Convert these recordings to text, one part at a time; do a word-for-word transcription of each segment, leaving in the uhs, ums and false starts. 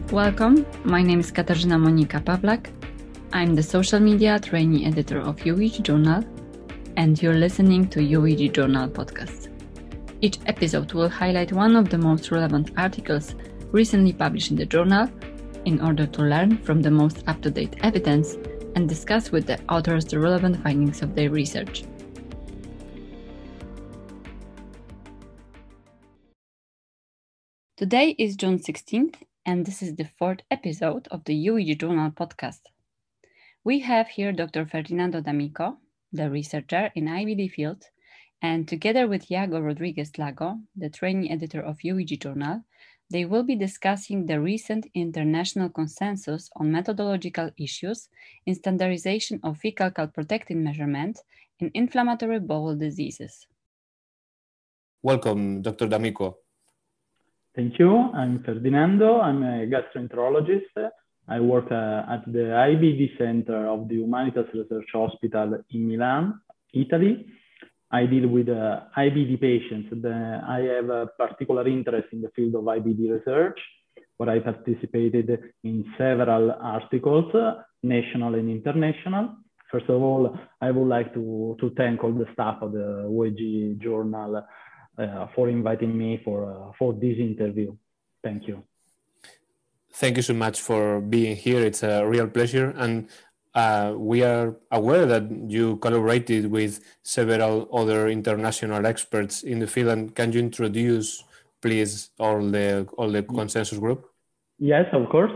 Welcome, my name is Katarzyna Monika Pawlak. I'm the social media trainee editor of U E G Journal, and you're listening to U E G Journal podcast. Each episode will highlight one of the most relevant articles recently published in the journal in order to learn from the most up-to-date evidence and discuss with the authors the relevant findings of their research. Today is June sixteenth, and this is the fourth episode of the U E G Journal podcast. We have here Doctor Ferdinando D'Amico, the researcher in I B D field, and together with Iago Rodriguez Lago, the trainee editor of U E G Journal, they will be discussing the recent international consensus on methodological issues in standardization of fecal calprotectin measurement in inflammatory bowel diseases. Welcome, Doctor D'Amico. Thank you. I'm Ferdinando. I'm a gastroenterologist. I work uh, at the I B D Center of the Humanitas Research Hospital in Milan, Italy. I deal with uh, I B D patients. The, I have a particular interest in the field of I B D research, where I participated in several articles, uh, national and international. First of all, I would like to, to thank all the staff of the U E G Journal Uh, for inviting me for uh, for this interview. Thank you. Thank you so much for being here. It's a real pleasure. And uh, we are aware that you collaborated with several other international experts in the field. And can you introduce, please, all the, all the consensus group? Yes, of course.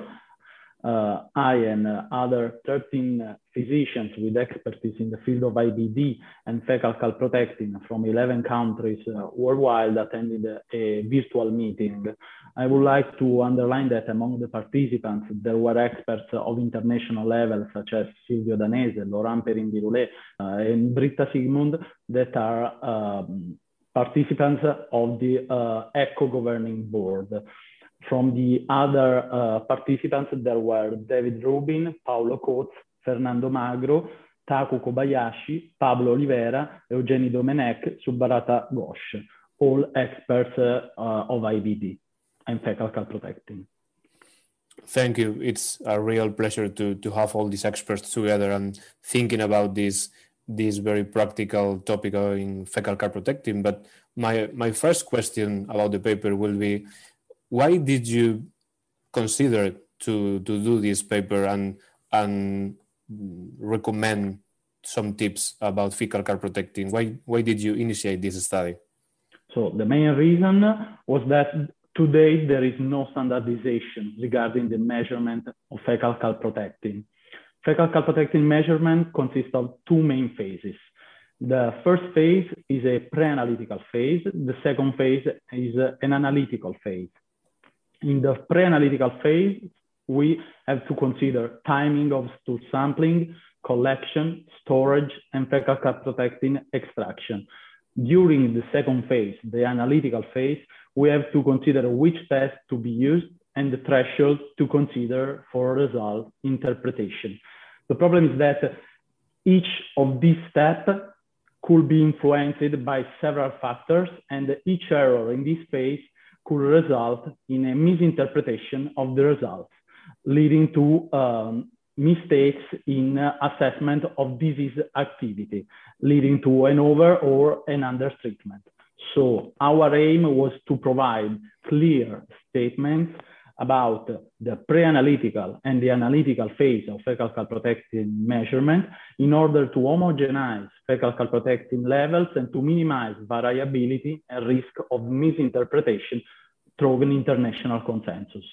Uh, I and uh, other thirteen uh, physicians with expertise in the field of I B D and fecal calprotectin from eleven countries uh, worldwide attended a virtual meeting. I would like to underline that among the participants, there were experts of international level, such as Silvio Danese, Laurent Perrin-Viroulet, uh, and Britta Sigmund, that are um, participants of the uh, ECHO governing board. From the other uh, participants, there were David Rubin, Paolo Coates, Fernando Magro, Taku Kobayashi, Pablo Oliveira, Eugeni Domenech, Subrata Ghosh, all experts uh, uh, of I B D and fecal calprotectin. Thank you. It's a real pleasure to, to have all these experts together and thinking about this, this very practical topic in fecal calprotectin. But my, my first question about the paper will be, why did you consider to, to do this paper and, and recommend some tips about fecal calprotectin? Why, why did you initiate this study? So the main reason was that today there is no standardization regarding the measurement of fecal calprotectin. Fecal calprotectin measurement consists of two main phases. The first phase is a pre-analytical phase. The second phase is an analytical phase. In the pre-analytical phase, we have to consider timing of stool sampling, collection, storage, and fecal calprotectin extraction. During the second phase, the analytical phase, we have to consider which test to be used and the threshold to consider for result interpretation. The problem is that each of these steps could be influenced by several factors, and each error in this phase could result in a misinterpretation of the results, leading to um, mistakes in uh, assessment of disease activity, leading to an over or an under treatment. So our aim was to provide clear statements about the pre-analytical and the analytical phase of fecal calprotectin measurement in order to homogenize fecal calprotectin levels and to minimize variability and risk of misinterpretation through an international consensus.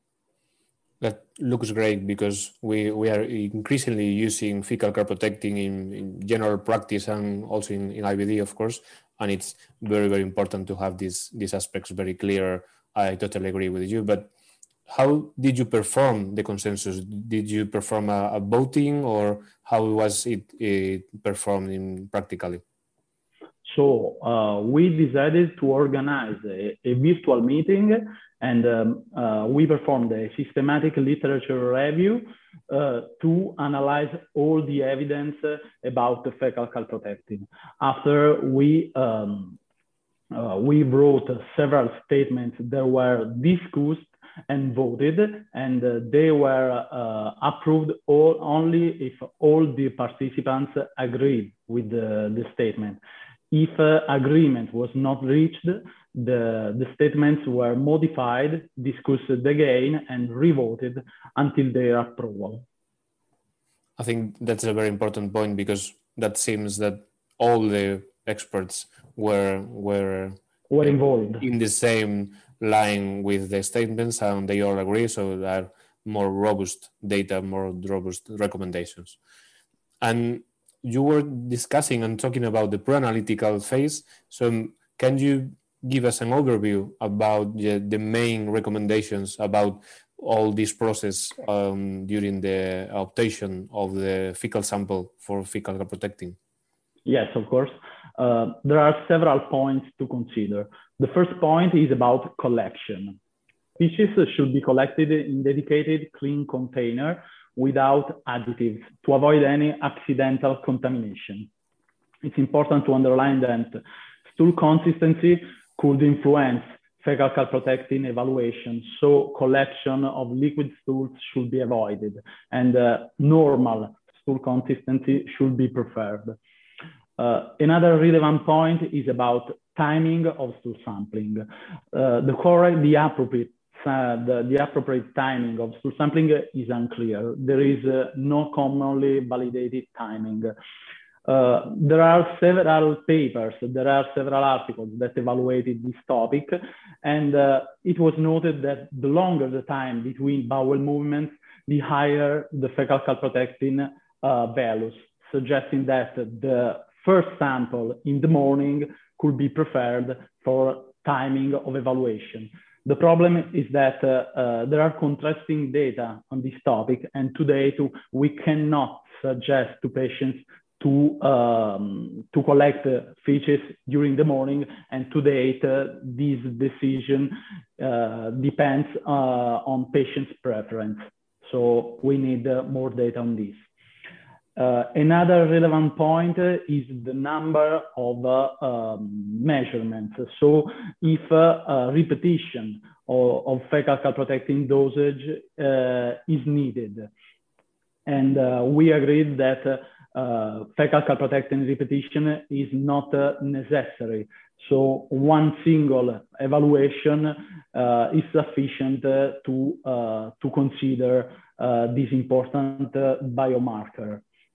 That looks great because we, we are increasingly using fecal calprotectin in, in general practice and also in, in I B D, of course, and it's very, very important to have these, these aspects very clear. I totally agree with you, but how did you perform the consensus? Did you perform a, a voting, or how was it, it performed in practically? So uh, we decided to organize a, a virtual meeting, and um, uh, we performed a systematic literature review uh, to analyze all the evidence about the fecal calprotectin. After we um, uh, we wrote several statements that were discussed and voted, and uh, they were uh, approved all, only if all the participants agreed with the, the statement. If uh, agreement was not reached, the, the statements were modified, discussed again, and revoted until their approval. I think that's a very important point, because that seems that all the experts were were were involved in the same line with the statements, and they all agree. So there are more robust data, more robust recommendations. And you were discussing and talking about the pre-analytical phase. So can you give us an overview about the, the main recommendations about all this process um, during the obtain of the fecal sample for fecal calprotectin? Yes, of course. Uh, there are several points to consider. The first point is about collection. Feces should be collected in dedicated clean container without additives to avoid any accidental contamination. It's important to underline that stool consistency could influence fecal calprotectin evaluation, so collection of liquid stools should be avoided, and uh, normal stool consistency should be preferred. Uh, another relevant point is about timing of stool sampling. Uh, the correct, the appropriate, uh, the, the appropriate timing of stool sampling is unclear. There is uh, no commonly validated timing. Uh, there are several papers, there are several articles that evaluated this topic, and uh, it was noted that the longer the time between bowel movements, the higher the fecal calprotectin uh, values, suggesting that the first sample in the morning could be preferred for timing of evaluation. The problem is that uh, uh, there are contrasting data on this topic, and today too, we cannot suggest to patients to, um, to collect uh, feces during the morning, and to date, uh, this decision uh, depends uh, on patient's preference. So we need uh, more data on this. Uh, another relevant point uh, is the number of uh, um, measurements. So if uh, a repetition of, of fecal calprotectin dosage uh, is needed, and uh, we agreed that uh, uh, fecal calprotectin repetition is not uh, necessary. So one single evaluation uh, is sufficient uh, to, uh, to consider uh, this important uh, biomarker.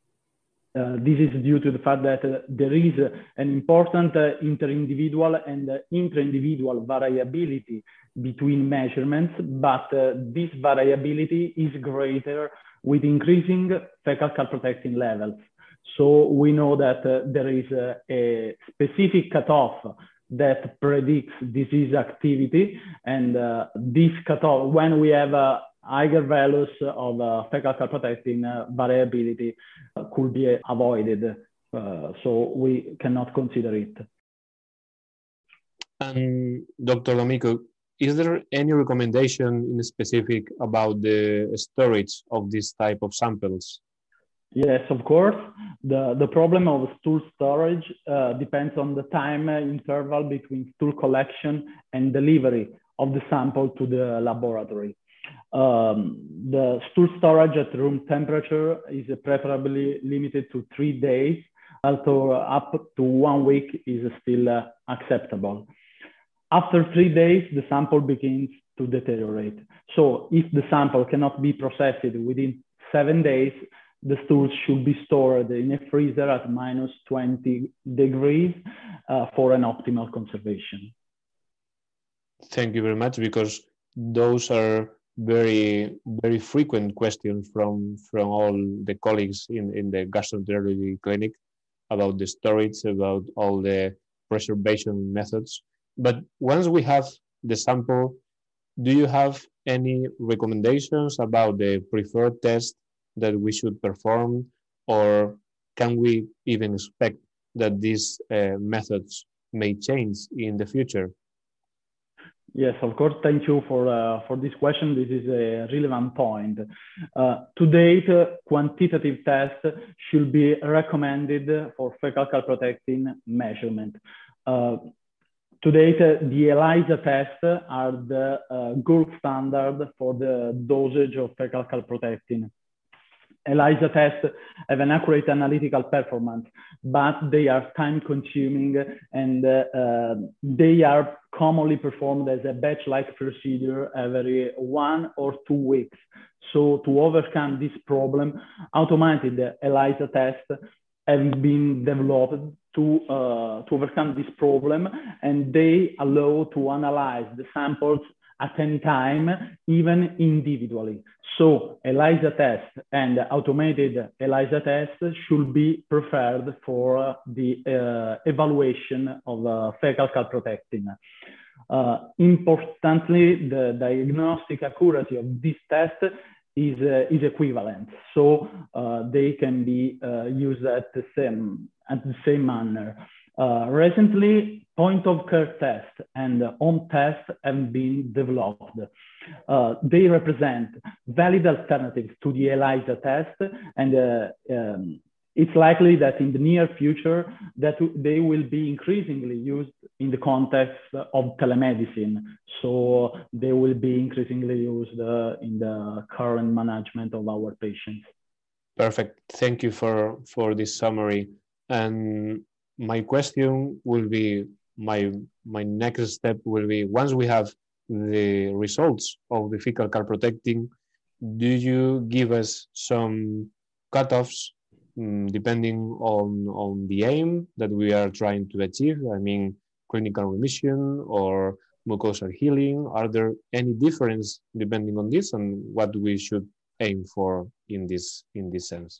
Uh, this is due to the fact that uh, there is uh, an important uh, inter-individual and uh, intra-individual variability between measurements, but uh, this variability is greater with increasing fecal calprotectin levels. So we know that uh, there is a, a specific cutoff that predicts disease activity, and uh, this cutoff, when we have a higher values of uh, fecal calprotectin uh, variability uh, could be avoided. Uh, so we cannot consider it. And Doctor D'Amico, is there any recommendation in specific about the storage of this type of samples? Yes, of course. The, the problem of stool storage uh, depends on the time interval between stool collection and delivery of the sample to the laboratory. Um, the stool storage at room temperature is preferably limited to three days, although up to one week is still uh, acceptable. After three days, the sample begins to deteriorate. So if the sample cannot be processed within seven days, the stools should be stored in a freezer at minus twenty degrees uh, for an optimal conservation. Thank you very much, because those are very, very frequent questions from, from all the colleagues in, in the gastroenterology clinic about the storage, about all the preservation methods. But once we have the sample, do you have any recommendations about the preferred test that we should perform, or can we even expect that these uh, methods may change in the future? Yes, of course. Thank you for, uh, for this question. This is a relevant point. Uh, to date, uh, quantitative tests should be recommended for fecal calprotectin measurement. Uh, to date, uh, the ELISA tests are the uh, gold standard for the dosage of fecal calprotectin. ELISA tests have an accurate analytical performance, but they are time consuming and uh, uh, they are commonly performed as a batch-like procedure every one or two weeks. So to overcome this problem, automated ELISA tests have been developed to, uh, to overcome this problem, and they allow to analyze the samples at any time, even individually. So ELISA tests and automated ELISA tests should be preferred for uh, the uh, evaluation of uh, fecal calprotectin. Uh, importantly, the diagnostic accuracy of this test is, uh, is equivalent. So uh, they can be uh, used at the same, at the same manner. Uh, recently, point-of-care tests and home tests have been developed. Uh, they represent valid alternatives to the ELISA test, and uh, um, it's likely that in the near future that they will be increasingly used in the context of telemedicine. So they will be increasingly used uh, in the current management of our patients. Perfect. Thank you for, for this summary. And my question will be, my, my next step will be, once we have the results of the fecal calprotectin, do you give us some cutoffs um, depending on, on the aim that we are trying to achieve? I mean, clinical remission or mucosal healing? Are there any difference depending on this and what we should aim for in this, in this sense?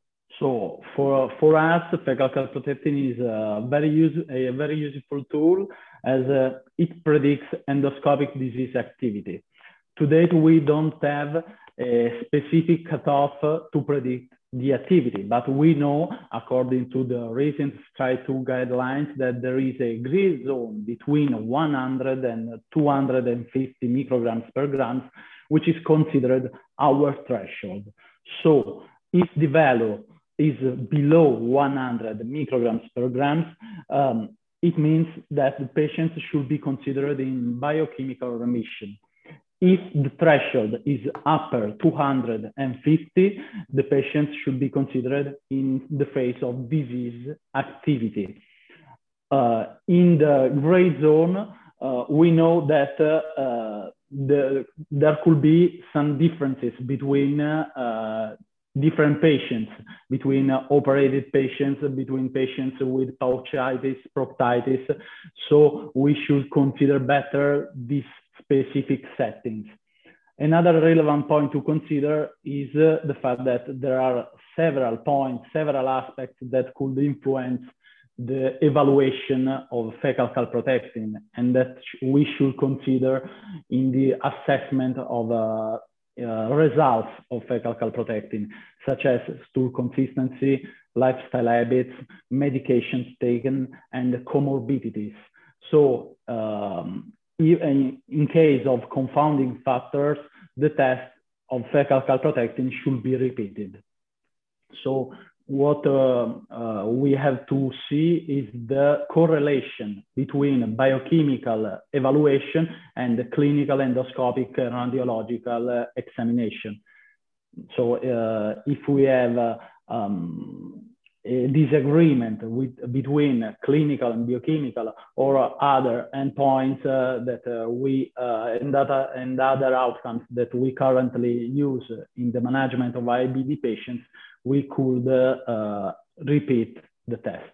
So for, for us, fecal calprotectin is a very, use, a very useful tool as uh, it predicts endoscopic disease activity. To date, we don't have a specific cutoff to predict the activity, but we know, according to the recent STRIDE two guidelines, that there is a gray zone between one hundred and two hundred fifty micrograms per gram, which is considered our threshold. So if the value is below one hundred micrograms per gram, um, it means that the patients should be considered in biochemical remission. If the threshold is upper two hundred fifty, the patients should be considered in the phase of disease activity. Uh, in the gray zone, uh, we know that uh, uh, the, there could be some differences between uh, different patients, between uh, operated patients, between patients with pouchitis, proctitis. So we should consider better these specific settings. Another relevant point to consider is uh, the fact that there are several points, several aspects that could influence the evaluation of fecal calprotectin, and that we should consider in the assessment of uh, uh, results of fecal calprotectin, such as stool consistency, lifestyle habits, medications taken, and comorbidities. So um, in, in case of confounding factors, the test of fecal calprotectin should be repeated. So what uh, uh, we have to see is the correlation between biochemical evaluation and the clinical endoscopic radiological uh, examination. So uh, if we have uh, um, a disagreement with, between clinical and biochemical or other endpoints uh, that uh, we uh, and, data, and other outcomes that we currently use in the management of I B D patients, we could uh, uh, repeat the test.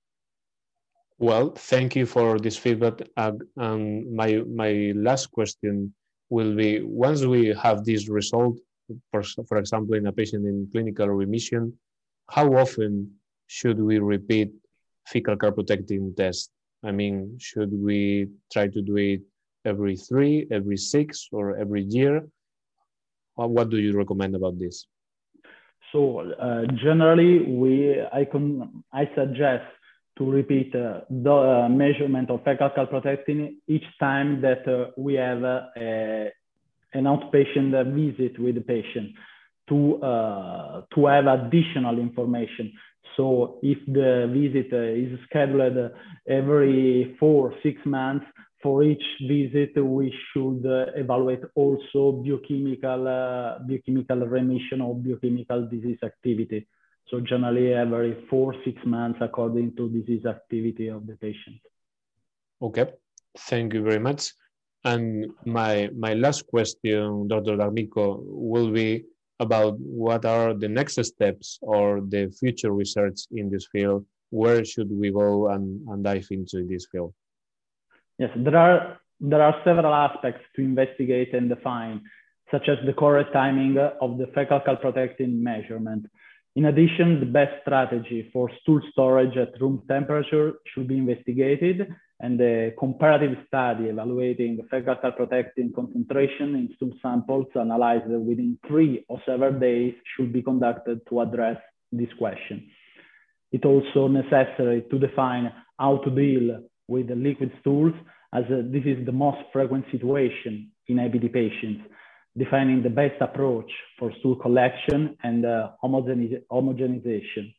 Well, thank you for this feedback. Uh, um, my, my last question will be, once we have this result, for, for example, in a patient in clinical remission, how often should we repeat fecal calprotectin test? I mean, should we try to do it every three, every six, or every year? What do you recommend about this? So uh, generally, we I can I suggest to repeat uh, the uh, measurement of fecal calprotectin each time that uh, we have uh, a, an outpatient visit with the patient. to, uh, to have additional information. So if the visit is scheduled every four, six months, for each visit, we should uh, evaluate also biochemical, uh, biochemical remission or biochemical disease activity. So generally every four, six months according to disease activity of the patient. Okay, thank you very much. And my, my last question, Doctor D'Amico, will be about what are the next steps or the future research in this field? Where should we go and, and dive into this field? Yes, there are, there are several aspects to investigate and define, such as the correct timing of the fecal calprotectin measurement. In addition, the best strategy for stool storage at room temperature should be investigated, and the comparative study evaluating the fecal calprotectin concentration in stool samples analyzed within three or seven days should be conducted to address this question. It's also necessary to define how to deal with the liquid stools, as uh, this is the most frequent situation in I B D patients, defining the best approach for stool collection and uh, homogeniz homogenization.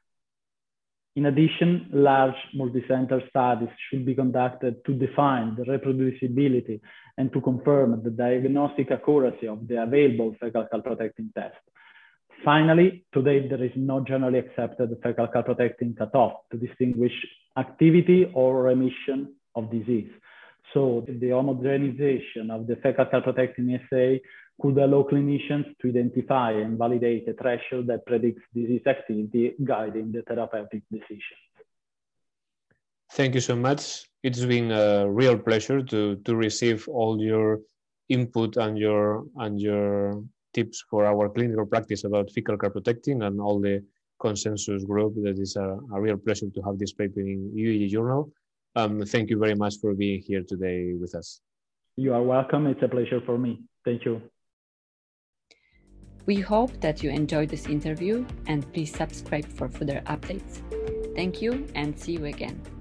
In addition, large multicenter studies should be conducted to define the reproducibility and to confirm the diagnostic accuracy of the available fecal calprotectin test. Finally, to date, there is no generally accepted fecal calprotectin cutoff to distinguish activity or remission of disease. So the homogenization of the fecal calprotectin assay could allow clinicians to identify and validate a threshold that predicts disease activity, guiding the therapeutic decisions. Thank you so much. It's been a real pleasure to, to receive all your input and your, and your tips for our clinical practice about fecal calprotectin and all the consensus group. That is a, a real pleasure to have this paper in U E G Journal. Um, thank you very much for being here today with us. You are welcome. It's a pleasure for me. Thank you. We hope that you enjoyed this interview, and please subscribe for further updates. Thank you and see you again.